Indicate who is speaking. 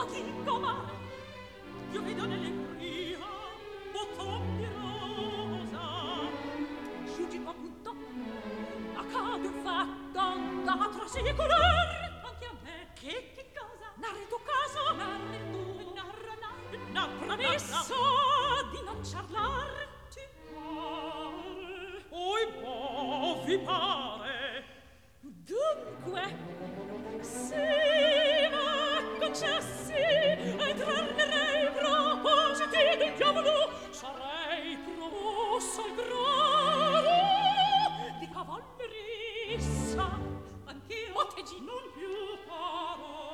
Speaker 1: dico mare, io vedo nell'embria botton di rosa. Giudico appunto, accade un fatto da trasecolare anche a me. Che cosa? Narri tu caso, narri tu, narra, promesso di non ciarlar. Ti pare? Oi, boh, vi pare? Dunque, sì, ma concessi, entrar nei propositi del diavolo, sarei promosso al grado di cavallerissa. Anch'io, Ottegi, non più paro.